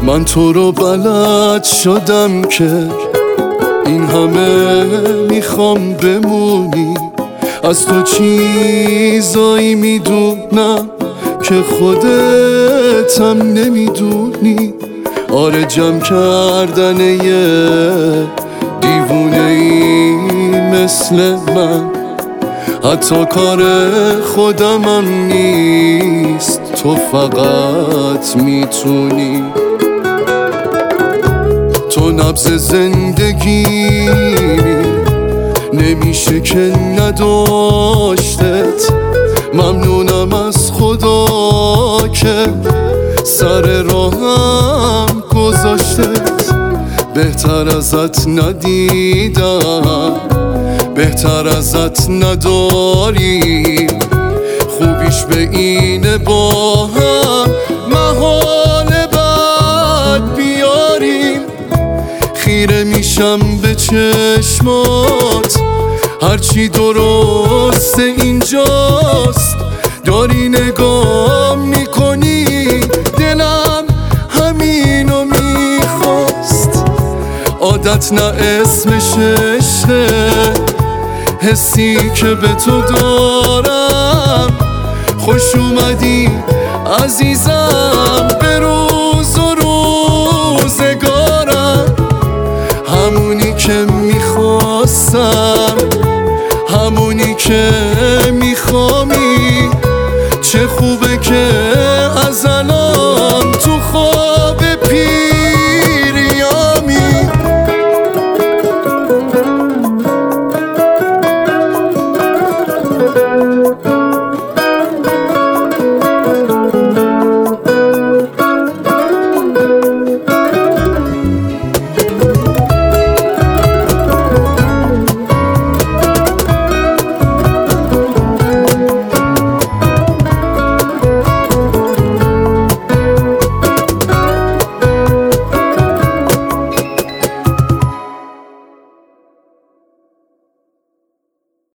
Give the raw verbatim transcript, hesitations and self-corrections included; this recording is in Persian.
من تو رو بلد شدم که این همه میخوام بمونی. از تو چیزایی میدونم که خودتم نمیدونی. آره جمع کردن یه دیوونه ای مثل من حتی کار خودمم نیست، تو فقط میتونی. تو نبض زندگی نمیشه که نداشتت. ممنونم از خدا که سر راهم گذاشتت. بهتر ازت ندیدم، بهتر ازت نداریم. خوبیش به اینه با هم محال بد بیاریم. خیره میشم به چشمات هرچی درسته اینجاست. داری نگاه میکنی دلم همینو میخواست. عادت نه اسمش عشقه، حسی که به تو دارم. خوش اومدی عزیزم به روز و روزگارم. همونی که میخواستم، همونی که میخوامی. چه خوبه که از الان تو خواب پیریامی. Thank you.